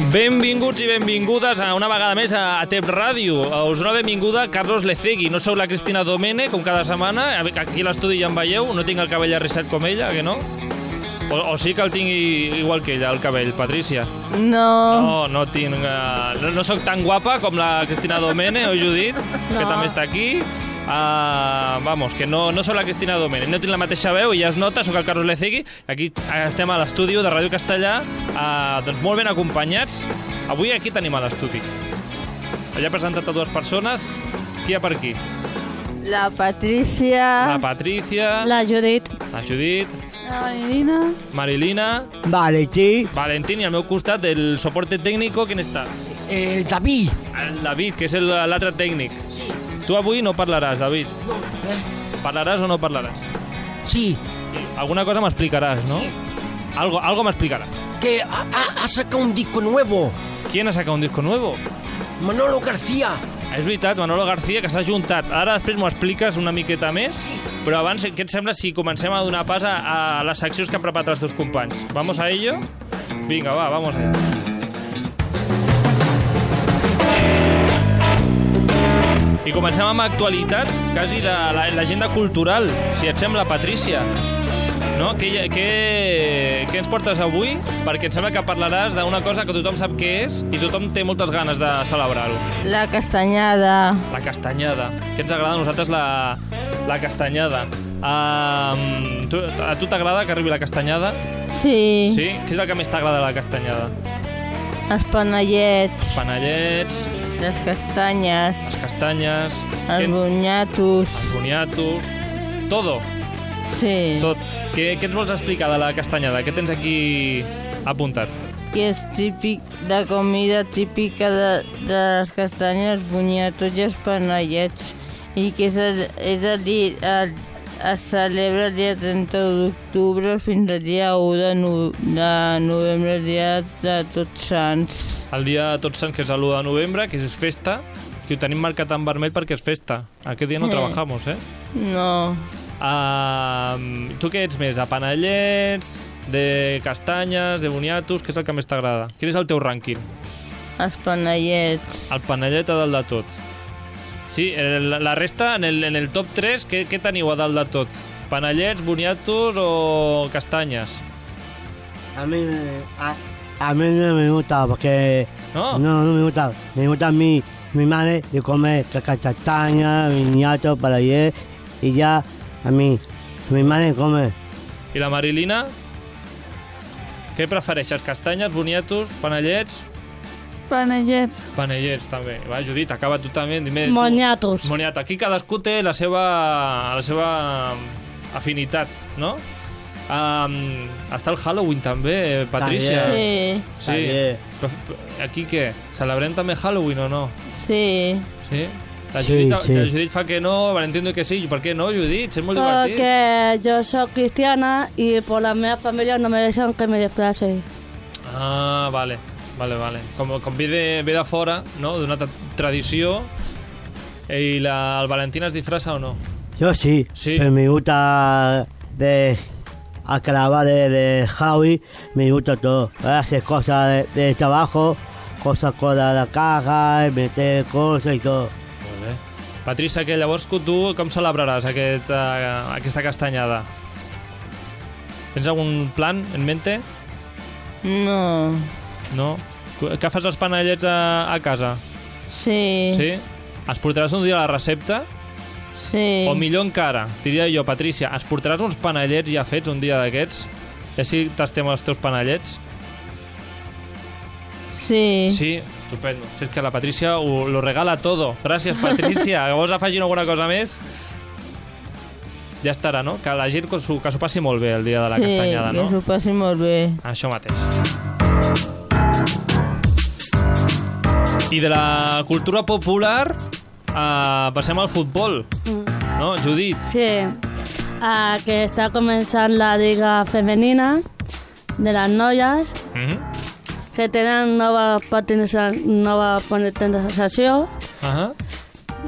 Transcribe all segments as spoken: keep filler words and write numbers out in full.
Benvinguts i benvingudes a una vegada més a T E P Ràdio. Us dona benvinguda Carlos Lecegui. No sou la Cristina Domene, com cada setmana. Aquí a l'estudi ja em veieu. No tinc el cabell arrisat com ella, que no? O, o sí que el tinc igual que ella, el cabell, Patrícia? No. No, no tinc... Uh, no, no soc tan guapa com la Cristina Domene, o Judit, no. Que també està aquí. Uh, vamos, que no, no soc la Cristina Domene. No tinc la mateixa veu i ja es nota, soc el Carlos Lecegui. Aquí estem a l'estudi de Ràdio Castellà, uh, doncs molt ben acompanyats. Avui aquí tenim a l'estudi. Ja he presentat a dues persones. Qui hi ha per aquí? La Patrícia. La Patrícia. La Judit. La Judit. La Marilina. Marilina. Valentín. Valentín, i al meu costat, el soporte técnico, ¿quién está? El David. El David, que és l'altre tècnic. Sí. Tu avui no parlaràs, David. No, eh? Parlaràs o no parlaràs? Sí. Sí. Alguna cosa m'explicaràs, ¿no? Sí. Algo, algo m'explicaràs. Que ha, ha, ha sacado un disco nuevo. ¿Quién ha sacado un disco nuevo? Manolo García. És veritat, Manolo García, que s'ha juntat. Ara després m'ho expliques una miqueta més, però abans, què et sembla si comencem a donar pas a, a les seccions que han preparat els dos companys? Vamos a ello? Vinga, va, vamos a ello. I comencem amb actualitat, quasi de l'agenda cultural, si et sembla, Patrícia. No? Què, què, què ens portes avui? Perquè em sembla que parlaràs d'una cosa que tothom sap què és i tothom té moltes ganes de celebrar-ho. La castanyada. La castanyada. Què ens agrada a nosaltres la, la castanyada? Uh, tu, a tu t'agrada que arribi la castanyada? Sí. Sí? Què és el que més t'agrada de la castanyada? Els panellets. Panellets. Les castanyes. Les castanyes. Els boniatos. Els boniatos. Todo. Sí. Tot. Què, què ens vols explicar de la castanyada? Què tens aquí apuntat? Que és típic de comida típica de, de les castanyes, boniatos i els panellets. I que és el, és el dia, el, es celebra el dia trenta d'octubre fins al dia u de, no, de novembre, el dia de Tots Sants. El dia de Tots Sants, que és l'u de novembre, que és festa, que ho tenim marcat en vermell perquè és festa. Aquest dia no Eh. trabajamos, eh? No. Uh, tu què ets més? De panellets, de castanyes, de boniatos? Què és el que més t'agrada? Quin és el teu rànquing? Els panellets. El panellet a dalt de tot. Sí, el, la resta, en el, en el top tres, què, què teniu a dalt de tot? Panellets, boniatos o castanyes? A mí, a, a mí no me gusta porque... No? No, no me gusta. Me gusta mi, mi madre de comer castaña, boniato, panellet y ya a mí, mi madre come. I la Marilina? Què prefereixes? Castanyes, boniatos, panellets? Panellets. Panellets, també. Va, Judit, acaba tu també. Dime, tu. Moniatos. Moniato. Aquí cadascú té la seva, la seva afinitat, no? Um, està el Halloween també, Patrícia. Sí. Sí. Però, però, aquí què? Celebrem també Halloween o no? Sí. Sí? La Sí, Judit, sí. la Judit fa que no, Valentín diu que sí. Per què no, Judit? És molt divertit. Porque yo soy cristiana y por la mía familia no me dejan que me desplace. Ah, vale. Vale, vale. Com, com ve, de, ve de fora, no? D'una tra- tradició, i la, el Valentín es disfraça o no? Yo sí, Sí. pero me gusta de acabar de, de Javi, me gusta todo. Hacer cosas de, de trabajo, cosas con la, la caja, meter cosas y todo. Molt bé. Patrícia, que llavors tu com celebraràs aquest, uh, aquesta castanyada? Tens algun plan en mente? No. No? Que fas els panellets a, a casa? Sí. Sí? Es portaràs un dia a la recepta? Sí. O millor encara, diria jo, Patrícia, es portaràs uns panellets ja fets un dia d'aquests? I així tastem els teus panellets? Sí. Sí, estupendo. Si és que la Patrícia ho, lo regala todo. Gràcies, Patrícia. Vols afegir alguna cosa més? Ja estarà, no? Que la gent que s'ho que s'ho passi molt bé el dia de la sí, castanyada, no? que s'ho passi molt bé. Això mateix. I de la cultura popular uh, passem al futbol, no, Judit? Sí. Ah, que está comenzando la liga femenina de las noies, Mm-hmm. que tenen nova patiniza- nova patinizació, Uh-huh.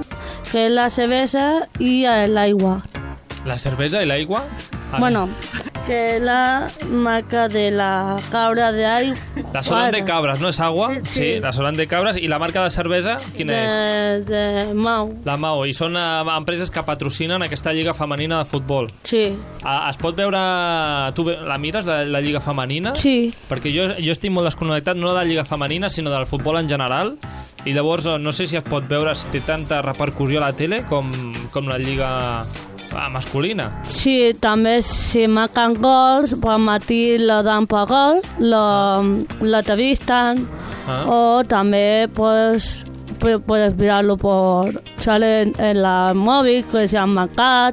que és la cervesa i l'aigua. La cervesa i l'aigua? Ah, Bueno, que es la marca de la cabra de ahí. La Solan de Guarda. Cabras, no és agua? Sí, sí. La Solan de Cabres. I la marca de cervesa, quina és? De, de Mau. La Mao. I són eh, empreses que patrocinen aquesta lliga femenina de futbol. Sí. Ah, es pot veure... Tu ve- la mires, la, la lliga femenina? Sí. Perquè jo, jo estic molt desconnectat no de la lliga femenina, sinó del futbol en general. I llavors eh, no sé si es pot veure si té tanta repercussió a la tele com, com la lliga ah, masculina. Sí, també si marcan gols, por matí lo dan por gol, lo, lo entrevistan, Ah. o también pues pu- puedes mirarlo por... sale en, en la móvil que se han marcat,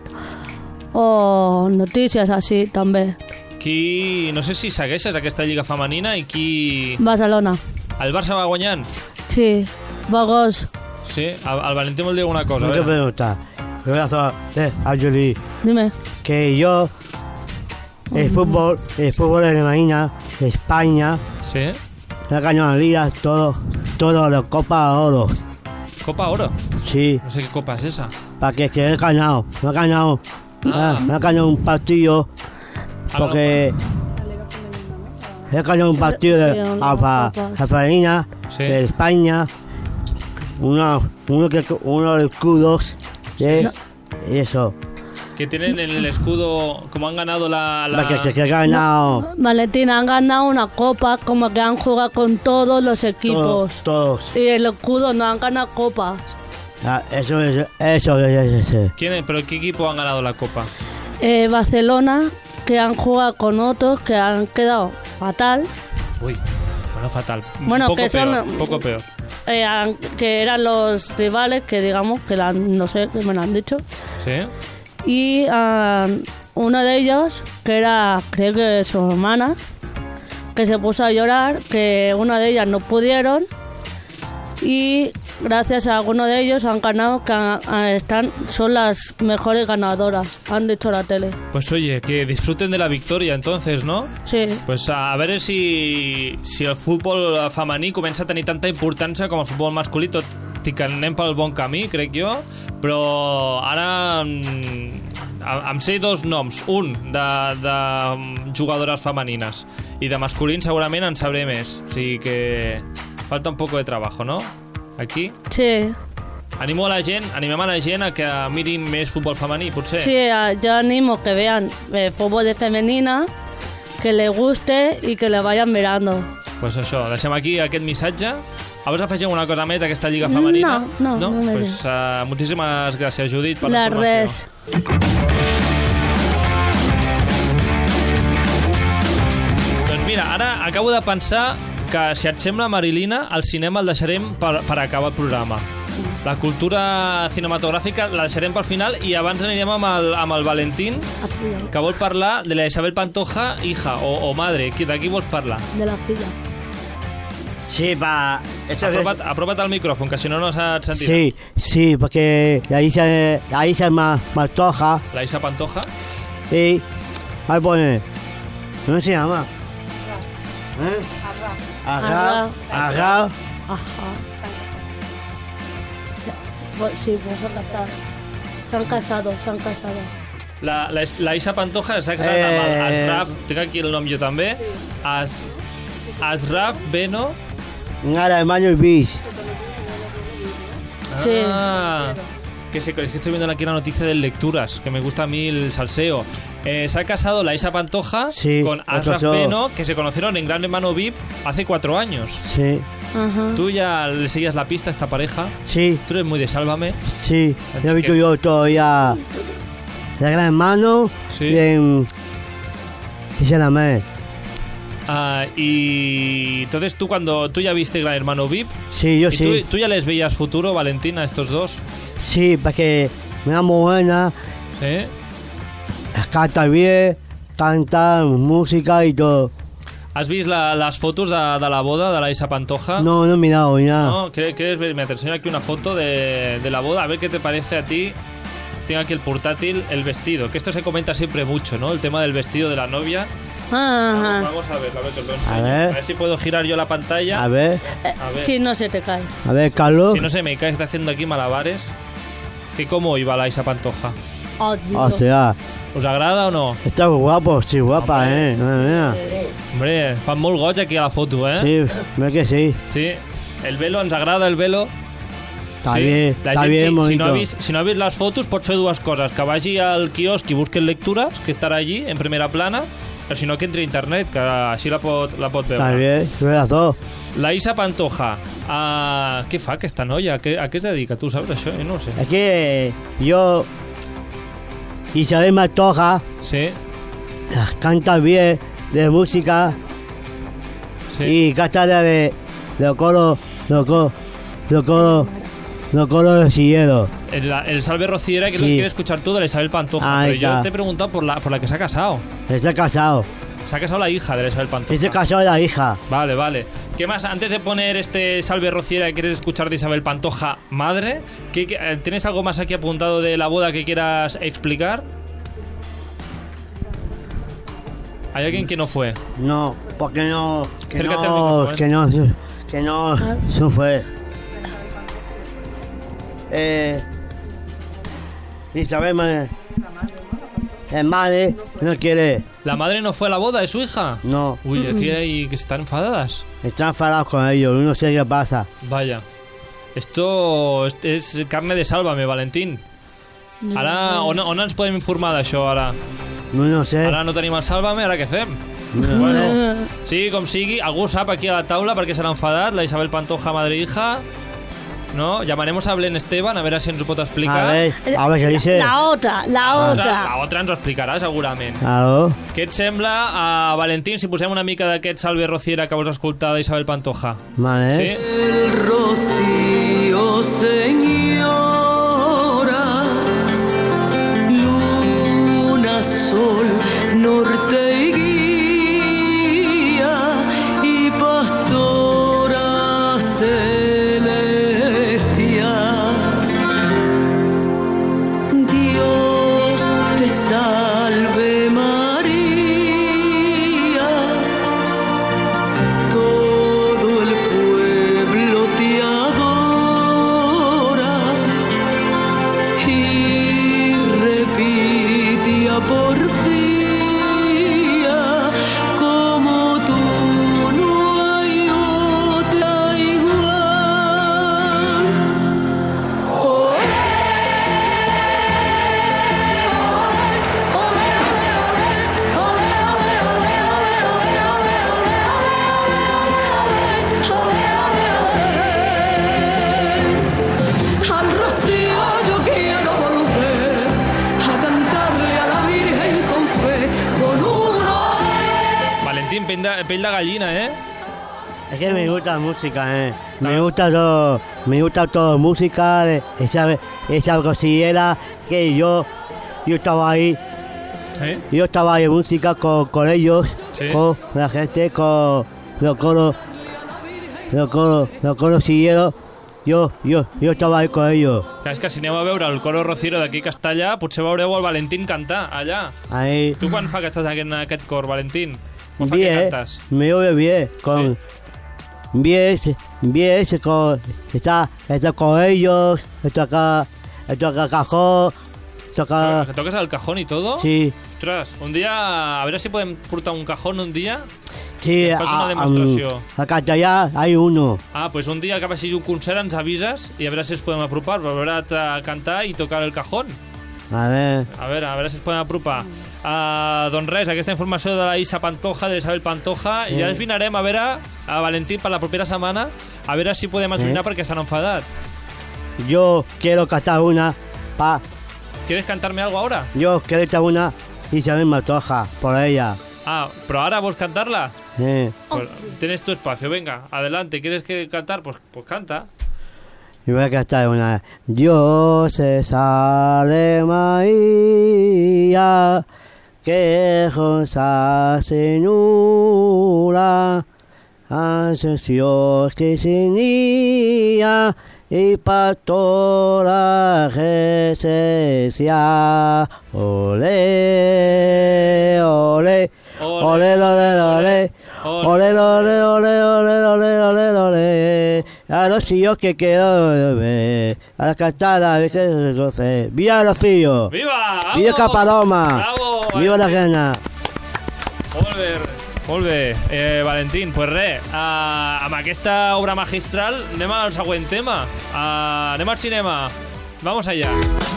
o noticias así también. Qui... No sé si segueixes aquesta lliga femenina i qui... Barcelona, El Barça va guanyant? sí, Bogos, Sí? El, el Valentín vol dir alguna cosa. No a te veure. pregunta. Le voy a hacer a Julie dime. que yo, el fútbol, el fútbol de Marina, de España, Sí? le ha ganado la liga, todo, todo la Copa de Oro. Copa Oro. Sí, No sé qué copa es esa. para que, que he ganado, me ha ganado, Ah. ah, me ha ganado un partido, porque he ganado un partido de Sí, una Alfa, copa. Alfarina, Sí. de España, uno, uno, que, uno de escudos, de, y eso, Que tienen en el escudo, como han ganado la... la... para que se ha ganado Valentín, han ganado una copa como que han jugado con todos los equipos. todos, todos. Y el escudo no han ganado copas. Ah, eso es, eso es, eso es. ¿Quién es? ¿Pero qué equipo han ganado la copa? Eh, Barcelona, que han jugado con otros que han quedado fatal, Uy, bueno, fatal. Bueno, poco que son- peor, poco peor. eh, han- que eran los rivales que digamos que la han- no sé, que me lo han dicho. ¿Sí? Y ah, uno de ellos, que era, creo que su hermana, que se puso a llorar, que una de ellas no pudieron y gracias a alguno de ellos han ganado, que han- han- están, son las mejores ganadoras, han dicho la tele. Pues oye, que disfruten de la victoria entonces, ¿no? Sí. Pues a veure si, si el futbol femení comença a tenir tanta importància com el futbol masculí, tot i que anem pel bon camí, crec jo, però ara mm, em em sé dos noms, un de, de jugadores femenines i de masculins segurament en sabré més, o sigui que falta un poco de trabajo, ¿no? Aquí. Sí, Animo a la gent, animem a la gent a que mirin més futbol femení, potser. sí, ah, yo animo que vean eh, fútbol de femenina, que les guste y que le vayan mirando. Pues això, deixem aquí aquest missatge. A vols afegir una cosa més d'aquesta lliga femenina? No, no, no només pues, uh, moltíssimes gràcies, Judit, per la La informació. res. Doncs mira, ara acabo de pensar que, si et sembla, Marilina, el cinema el deixarem per, per acabar el programa. La cultura cinematogràfica la deixarem pel final i abans anirem amb el, amb el Valentín, que vol parlar de la Isabel Pantoja, hija o, o madre. Qui- De qui vols parlar? De la filla. Sí, para... Eso que- Apropa't, apropa't al micròfon, que si no no se't sentirà. sí, sí, porque la Isa, la Isa más, más toja La Isa Pantoja. y ahí pone, ¿cómo se llama? ¿Eh? Arrao. Arrao. Ajá. Pues sí, pues se han casado. Se han casado, se han casado. La, la, la Isa Pantoja s'ha casat amb el Eh. Asraf, tinc aquí el nom jo també, As, Asraf Beno. Nada, hermano y bis. Sí. Ah, que, se, es que estoy viendo aquí la noticia de lecturas, que me gusta a mí el salseo. Eh, se ha casado la Isa Pantoja Sí, con se Asraf casó. Beno, que se conocieron en Gran Hermano V I P hace cuatro años. Sí, Ajá. Tú ya le seguías la pista a esta pareja. sí, Tú eres muy de Sálvame. sí. Ya he visto ¿Qué? yo todavía la gran hermano Sí. y en... Y se la me. Ah, y entonces tú cuando tú ya viste Gran Hermano V I P, Sí, yo ¿y sí. tú, tú ya les veías futuro, Valentina, a estos dos? Sí, porque me da muy buena, ¿Eh? canta bien, canta música y todo. ¿Has visto la- las fotos de, de la boda de la Isa Pantoja? No, no he mirado nada. ¿No? ¿Quieres, quieres ver? Me te enseño aquí una foto de, de la boda, a ver qué te parece a ti. Tengo aquí el portátil, el vestido, que esto se comenta siempre mucho, ¿no? El tema del vestido de la novia. Vamos, Ajá. vamos a ver, a ver, te lo enseño. A ver. A ver si puedo girar yo la pantalla. A ver, A ver. Si no se te cae. a ver, Carlos. Si no se me cae, está haciendo aquí malabares. Que cómo iba la Isa Pantoja. Oh, Dios. Hòstia, Us agrada o no? està guapo, sí, guapa, Hombre. eh. Madre mía. Hombre, fan molt goig aquí a la foto, eh? Sí, ve que sí. Sí. El velo, ens agrada el velo. Está Sí. bien, La está gent, bien si, si, bonito. no ha vist, si no ha vist les fotos, pot fer dues coses. Que vagi al quiosc i busqui lectures, que estarà allí, en primera plana, però si no, que entri a internet, que així la pot, la pot Está veure. bien, ve las dos. La Isa Pantoja, uh, què fa aquesta noia? A què, a què es dedica? Tu saps això? Jo no ho sé. Es que yo, Isabel Pantoja, Sí, canta bien de música sí. y canta de los coros, los coros, los coros, los coros de Sillero. El, el Salve Rociera, que es lo Sí. que quieres escuchar tú de la Isabel Pantoja. Ahí pero yo está. te he preguntado por la, por la que se ha casado. Está casado. Se ha casado la hija de la Isabel Pantoja. Ese casó de la hija. Vale, vale. ¿Qué más? Antes de poner este Salve Rociera, ¿quieres escuchar de Isabel Pantoja, madre? ¿Qué, qué- eh, ¿Tienes algo más aquí apuntado de la boda que quieras explicar? ¿Hay alguien que no fue? No, porque no, que Acércate al no, micrófono, ¿eh? que no, que no, eso fue. Eh, Isabel, ma- el madre no quiere, ¿La madre no fue a la boda de su hija? no, Uy, aquí hay que están enfadadas. están enfadados con ellos, no sé qué pasa. Vaya. Esto es, es carne de sálvame, Valentín. Ara, on, on ens podem informar d'això, ara? No, no sé. Ara no tenim el sálvame, ara què fem? No, Bueno, sigui com sigui, algú sap aquí a la taula perquè s'han enfadat, la Isabel Pantoja, madre e hija, ¿no? Llamaremos a Belén Esteban a ver si ens ho pot explicar. A ver, a ver qué dice. La otra, la La, otra. la otra ens ho explicarà, segurament. Claro. Què et sembla, a Valentín, si posem una mica d'aquest Salve Rociera que vols escoltar d'Isabel Pantoja? Vale. Sí? El rocío, señora, luna, sol, norte y guía, y pastora celestial. Dios te salve, María, todo el pueblo te adora y repite a porfía, como tú no hay otra igual. Oh, al rocío yo quiero volver a cantarle a la Virgen con fe, con uno. Valentín, pell de, pell de gallina, eh? Es que me gusta la música, eh. Me gusta todo, me gusta todo música, de esa, esa cosillera que yo, yo estaba ahí, ¿Eh? yo estaba ahí en música con, con ellos, Sí. con la gente, con los coros, los coros, los coros siguieron, yo, yo, yo estaba ahí con ellos, Clar, és que si aneu a veure el coro Rociero d'aquí a Castellà, potser veureu el Valentín cantar allà. ahí. Tu quan fa que estàs en aquest cor, Valentín? Quan fa que Bien, cantes? me oye bien, con, bien, bien, con, está, está con ellos, está acá, está acá cajón, está acá, ¿Que toques el cajón y todo? sí. Ostres, un dia... A veure si podem portar un cajón un dia. Sí, Fas una a, demostració. a, a Castellà hay uno. Ah, pues un dia que vagi un concert ens avises i a veure si ens podem apropar per veure't a cantar i tocar el cajón. A ver, A veure, a veure si ens podem apropar. Uh, doncs res, aquesta informació de la Isa Pantoja, de l'Isabel Pantoja, i ja ens vinarem a veure a Valentín per la propera setmana, a veure si podem esbrinar perquè s'han enfadat. yo quiero cantar una, pa, ¿Quieres cantarme algo ahora? yo quiero cantar una Isabel Pantoja, por ella. Ah, pero ahora vos cantarla. Eh, Pues tienes tu espacio, venga, adelante. ¿Quieres que cantar? Pues, pues canta. y voy a cantar una. Dios es María, que José señora, hace Dios que tenía, y pastora Jesús, ole, ole, ole, ole, ole, ole, ole, ole, ole, ole, ole, ole, ole, a Rocío que quiero ver, a la cantada, a que Rocío. ¡Viva Rocío! Viva! ¡Viva Capadoma! Bravo! ¡Viva la reina! Molt bé, molt bé. Eh, Valentín, pues res, uh, amb aquesta obra magistral anem al següent tema. Uh, anem al cinema. Vamos allá.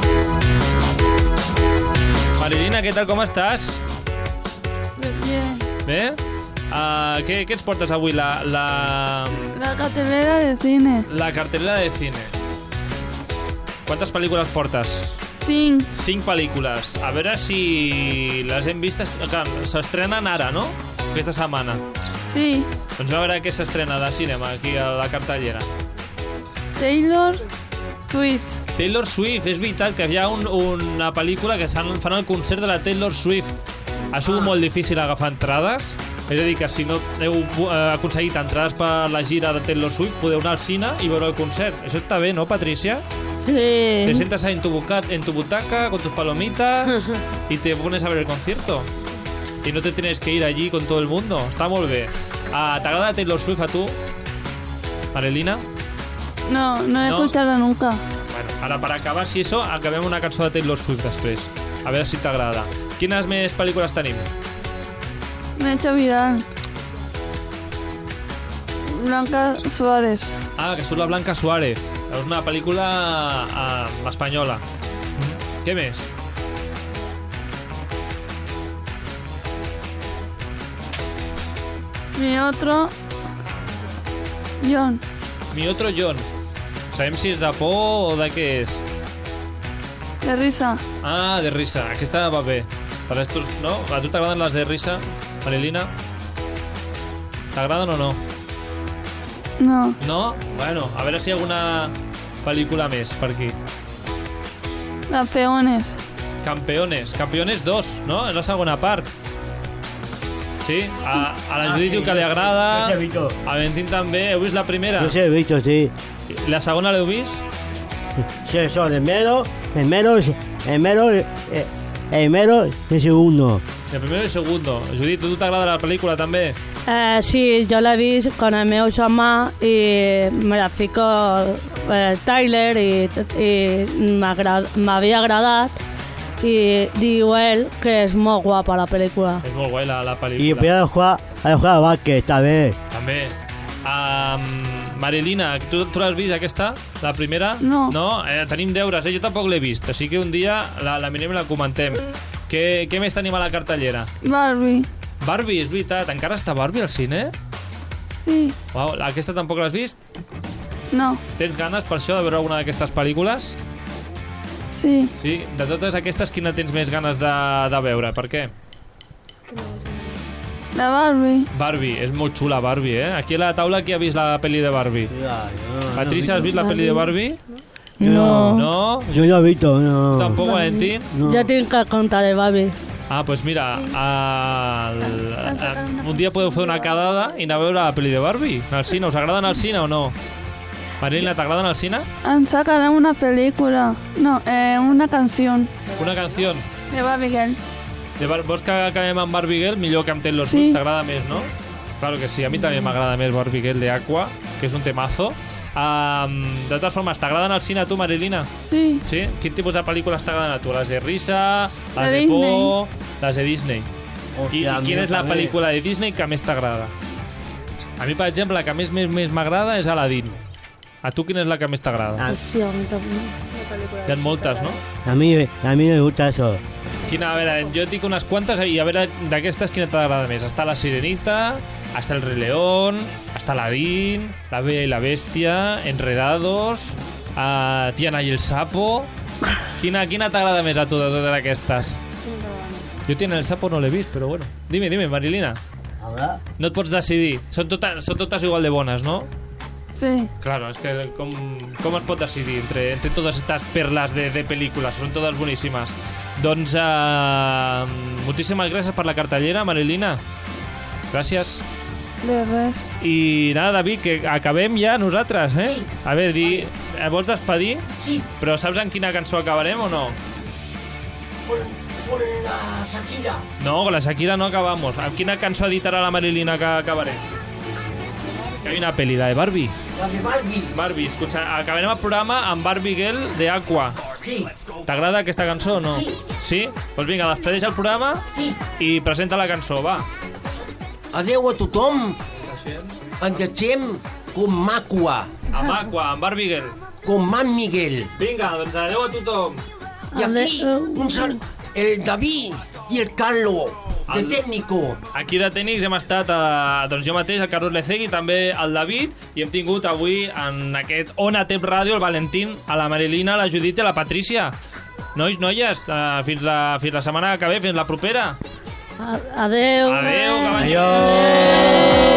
Marilina, què tal, com estàs? Bien. Bé? Uh, què, què ens portes avui? La, la, La cartelera de cine. la cartelera de cine. Quantes pel·lícules portes? Cinc. Cinc pel·lícules. A veure si les hem vistes... Clar, s'estrenen ara, no? Aquesta setmana. Sí. Doncs a veure què s'estrena de cinema aquí a la cartellera. Taylor Swift. Taylor Swift, és veritat que hi ha un, una pel·lícula que fan, fan el concert de la Taylor Swift. Ha sigut molt difícil agafar entrades. És a dir, que si no heu eh, aconseguit entrades per la gira de Taylor Swift, podeu anar al cine i veure el concert. Això està bé, ¿no, Patricia? Te Sí. sientas ahí en tu, buca- en tu butaca con tus palomitas y te pones a ver el concierto. Y no te tienes que ir allí con todo el mundo. Està molt bé. Ah, ¿T'agrada Taylor Swift a tu, Marilina? No, no he No. escuchado nunca. Bueno, ara per acabar, si això, acabem una cançó de Taylor Swift després. A veure si t'agrada. Quines més pel·lícules tenim? Me he hecho viral. Blanca Suárez. Ah, que surt la Blanca Suárez. És una pel·lícula uh, espanyola. Mm. Què més? Mi otro John. Mi otro John. Sabem si és de por o de què és. De risa. Ah, de risa. Aquesta va bé. Per estos, no? A tu t'agraden les de risa, Marilina? T'agraden o no? No. No? Bueno, a veure si hi ha alguna pel·lícula més per aquí. Campeones. Campeones. Campeones dos, no? És la segona part. Sí? A, a la Judit diu que li agrada. Yo sí he visto. A Valentín també. Heu vist la primera? Yo sí he visto, sí. La segona l'heu vist? Sí, son el mero, el mero, el mero, eh, el mero, el segundo. El primer i el segundo. Judit, tu t'agrada la pel·lícula també? Eh, sí, jo l'he vist con el meu germà i me la fico eh, Tyler i, i m'agrad- m'havia agradat i diu ell que és molt guapa la pel·lícula. És molt guai la, la Y pel·lícula. empieza a jugar, a jugar al básquet, esta vez. També. Um, Marilina, tu, tu l'has vist aquesta? La primera? No. No? Eh, tenim deures, eh? Jo tampoc l'he vist, així que un dia la, la mirem i la comentem. Què, què més tenim a la cartellera? Barbie. Barbie, és veritat. Encara està Barbie al cine? Sí. Uau, aquesta tampoc l'has vist? No. Tens ganes per això de veure alguna d'aquestes pel·lícules? Sí. Sí? De totes aquestes, quina tens més ganes de, de veure? Per què? La Barbie. Barbie, és molt xula Barbie, eh? Aquí a la taula qui ha vist la pel·li de Barbie? Patricia, has vist la pel·li de Barbie? No. No? Yo no he visto, no. Tampoc, Valentín? No. Jo tinc que contar de Barbie. Ah, pues mira, al, a, un dia podeu fer una quedada i anar a veure la pel·li de Barbie al cine. Us agraden al cine o no? Marilina, ¿t'agraden al cine? Han sacado una película. No, eh, una canción. Una canció. De Barbie Girl. De Bar Vols que acabem amb Barbie Girl? Millor que amb Taylor Sí. Swift, t'agrada més, no? Claro que sí, a mi també m'agrada més Barbie Girl de Aqua, que és un temazo. Um, de totes formes, t'agraden al cine a tu, Marilina? Sí. Sí? Quin tipus de pel·lícules t'agraden a tu? Les de risa, les De de, Disney. por, les de Disney. I, Hòstia, I quina a mi és la també. pel·lícula de Disney que més t'agrada? A mi, per exemple, la que més més més m'agrada és Aladdin. A tu quina és la que més t'agrada? A, Sí, a mi també. Hi ha moltes, no? a mí, a mí me gusta eso. Quina, a veure, jo et dic unes quantes i a veure d'aquestes quina t'agrada més. Està La Sirenita, està El Rei León, està Aladdin, La Bella y la Bestia, Enredados, uh, Tiana y el Sapo... Quina, quina t'agrada més a tu de totes aquestes? Jo Tiana y el Sapo no l'he vist, però bueno. Dime, dime, Marilina. ¿Ahora? No et pots decidir. Són totes, són totes igual de bones, no? Sí. Claro, es que com, com es pot decidir entre, entre totes estas perles de, de pel·lícules? Són totes boníssimes. Doncs uh, moltíssimes gràcies per la cartellera, Marilina. Gràcies. De res. I nada, David, que acabem ja nosaltres, eh? Sí. A veure, di, eh, vols despedir? Sí, Però saps en quina cançó acabarem o no? con, con la Shakira. No, con la Shakira no acabamos. Amb quina cançó editarà la Marilina que acabarem? Que hay una peli, la de Barbie. La de Barbie. Barbie, escucha, acabarem el programa amb Barbie Girl de Aqua. Sí. T'agrada aquesta cançó o no? Sí. Sí? Doncs pues vinga, despedeix el programa Sí. i presenta la cançó, va. Adeu a tothom. Ens deixem com Aqua, Amb Aqua, amb Barbie Girl. com Man Miguel. Vinga, doncs adeu a tothom. I aquí, un sal... el David i el Carlo, de El- tècnico. Aquí de tècnics hem estat, eh, doncs jo mateix, el Carlos Lecegui, també el David, i hem tingut avui en aquest Ona Tep Ràdio el Valentín, a la Marilina, la Judit i la Patrícia. Nois, noies, eh, fins, la, fins la setmana que ve, fins la propera. Adeu. Adeu, que vagi bé. Adiós.